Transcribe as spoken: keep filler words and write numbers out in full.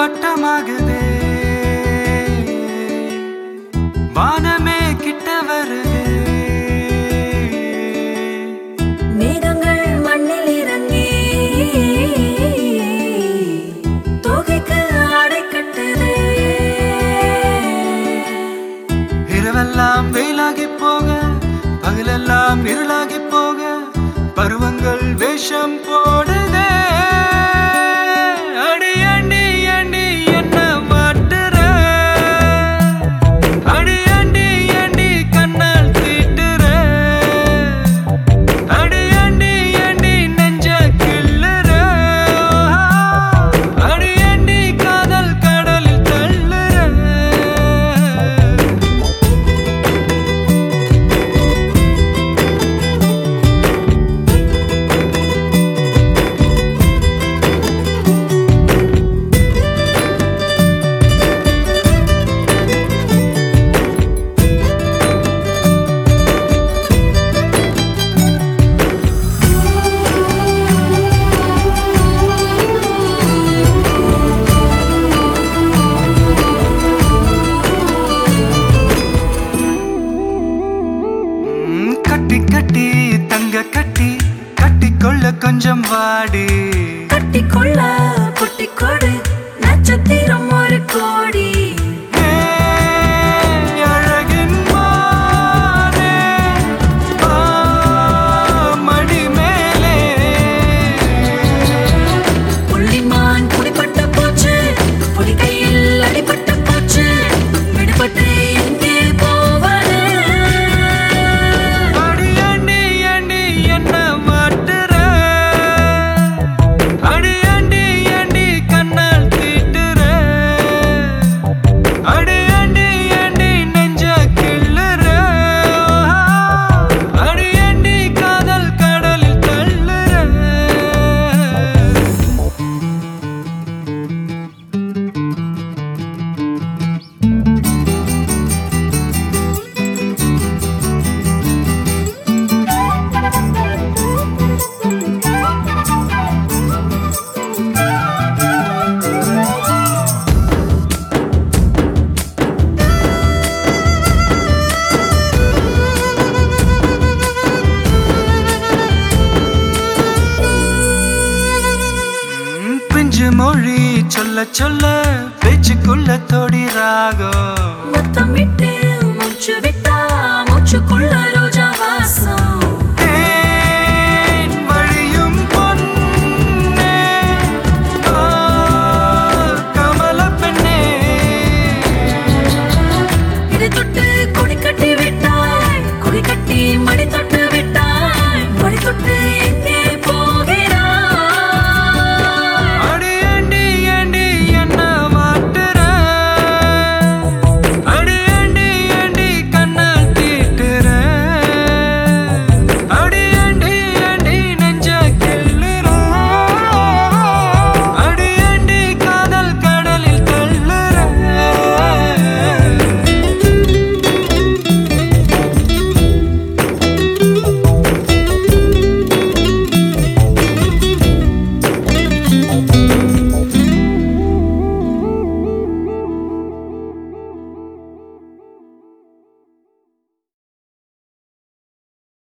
வட்டமாகுதே வானமே கிட்ட வருதே மேகங்கள் மண்ணில் இறங்கி தோகைக்கு ஆடை கட்டுதே இரவெல்லாம் வெயிலாகி போக பகலெல்லாம் இருளாகி போக பருவங்கள் வேஷம் போடுதே அடி அண்டி அண்டி என்ன மாட்டுற அடி அண்டி அண்டி கண்ணால் தீட்டுற அடி அண்டி அண்டி நெஞ்ச கிள்ளுற அடி அண்டி காதல் கடலில் தள்ளுற கட்டி கட்டி தங்க கட்டி கட்டி கொள்ள கொஞ்சம் வாடி கட்டிக்கொள்ள குட்டி கொடு நட்சத்திரம் ஒரு கோடி அழகின் மானே மடி மேலே புள்ளிமான் குடிப்பட்ட போச்சு புடி கையில் அடிபட்ட போச்சு விடுபட்டு எங்கே போவது அடி அண்டி அண்டி என்ன மாட்டுற அடி அண்டி அண்டி கண்ணால் தீட்டுற அடி அண்டி அண்டி நெஞ்ச கிள்ளுற அடி அண்டி காதல் கடலில் தள்ளுற பிஞ்சு மொழி சொல்ல சொல்ல பேச்சுக்குள்ள தொடி ராகம் முத்தமிட்டு மூச்சு விட்டா மூச்சுக்குள்ள